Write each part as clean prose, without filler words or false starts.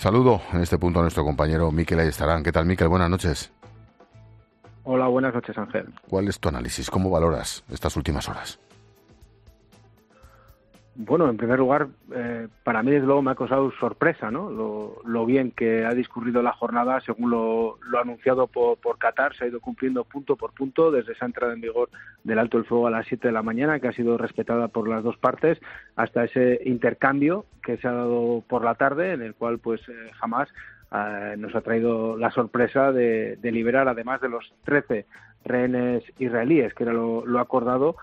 Saludo en este punto a nuestro compañero Mikel Ayestarán. ¿Qué tal, Mikel? Buenas noches. Hola, buenas noches, Ángel. ¿Cuál es tu análisis? ¿Cómo valoras estas últimas horas? Bueno, en primer lugar, para mí desde luego me ha causado sorpresa, ¿no? Lo bien que ha discurrido la jornada según lo anunciado por Qatar. Se ha ido cumpliendo punto por punto desde esa entrada en vigor del alto el fuego a las 7 de la mañana, que ha sido respetada por las dos partes, hasta ese intercambio que se ha dado por la tarde, en el cual pues Hamás nos ha traído la sorpresa de liberar, además de los 13 rehenes israelíes, que era lo acordado,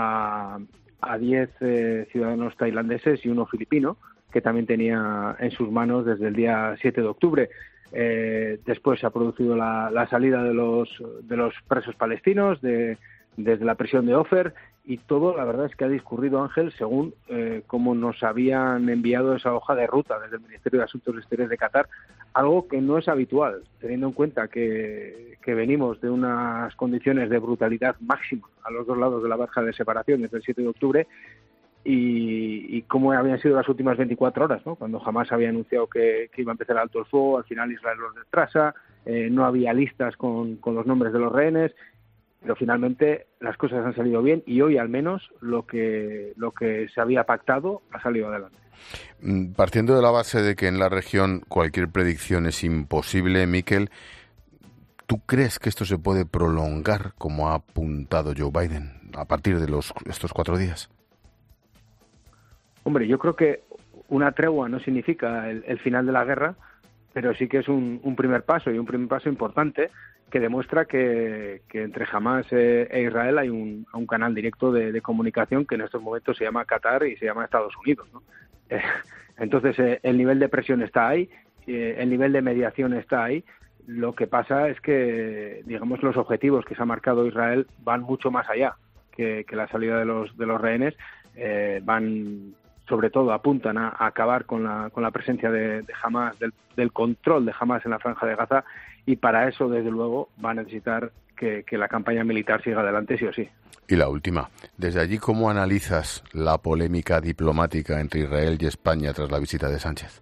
a 10 ciudadanos tailandeses y uno filipino, que también tenía en sus manos desde el día 7 de octubre. Después se ha producido la salida de los presos palestinos desde la prisión de Ofer, y todo, la verdad es que ha discurrido, Ángel, según como nos habían enviado esa hoja de ruta desde el Ministerio de Asuntos Exteriores de Qatar, algo que no es habitual, teniendo en cuenta que venimos de unas condiciones de brutalidad máxima a los dos lados de la verja de separación desde el 7 de octubre, y cómo habían sido las últimas 24 horas, ¿no? Cuando Hamás había anunciado que iba a empezar el alto el fuego, al final Israel los retrasa, no había listas con los nombres de los rehenes, pero finalmente las cosas han salido bien, y hoy al menos lo que se había pactado ha salido adelante. Partiendo de la base de que en la región cualquier predicción es imposible, Mikel, ¿tú crees que esto se puede prolongar como ha apuntado Joe Biden a partir de estos 4 días? Hombre, yo creo que una tregua no significa el final de la guerra, pero sí que es un primer paso, y un primer paso importante, que demuestra que entre Hamás e Israel hay un canal directo de comunicación que en estos momentos se llama Qatar y se llama Estados Unidos, ¿no? Entonces el nivel de presión está ahí, el nivel de mediación está ahí. Lo que pasa es que, digamos, los objetivos que se ha marcado Israel van mucho más allá que la salida de los rehenes. Van, sobre todo, apuntan a acabar con la presencia de Hamás, del control de Hamás en la Franja de Gaza, y para eso, desde luego, va a necesitar que la campaña militar siga adelante sí o sí. Y la última, desde allí, ¿cómo analizas la polémica diplomática entre Israel y España tras la visita de Sánchez?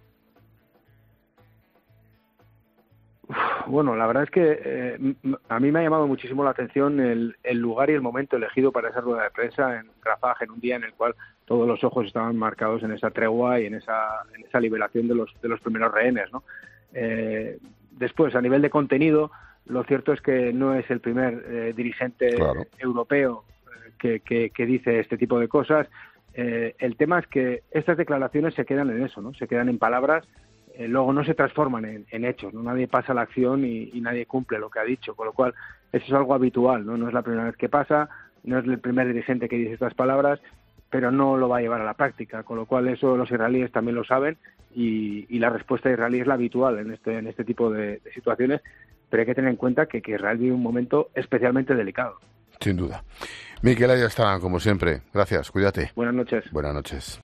Bueno, la verdad es que a mí me ha llamado muchísimo la atención el lugar y el momento elegido para esa rueda de prensa en Rafah, en un día en el cual todos los ojos estaban marcados en esa tregua y en esa liberación de los primeros rehenes, ¿no? Después, a nivel de contenido, lo cierto es que no es el primer dirigente europeo que dice este tipo de cosas. El tema es que estas declaraciones se quedan en eso, ¿no? Se quedan en palabras, luego no se transforman en hechos, ¿no? Nadie pasa a la acción y nadie cumple lo que ha dicho, con lo cual eso es algo habitual, ¿no? No es la primera vez que pasa, no es el primer dirigente que dice estas palabras, pero no lo va a llevar a la práctica, con lo cual eso los israelíes también lo saben, y la respuesta israelí es la habitual en este tipo de situaciones, pero hay que tener en cuenta que Israel vive un momento especialmente delicado. Sin duda. Mikel Ayestarán, como siempre, gracias, cuídate. Buenas noches. Buenas noches.